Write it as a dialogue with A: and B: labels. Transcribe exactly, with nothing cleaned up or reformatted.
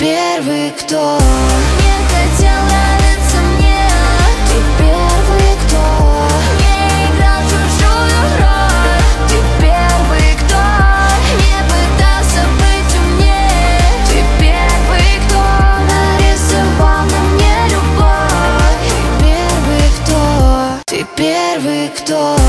A: первый, кто не хотел нравиться мне. Ты первый, кто не играл чужую роль. Ты первый, кто не пытался быть умнее. Ты первый, кто нарисовал на мне любовь. Ты первый, кто, ты первый, кто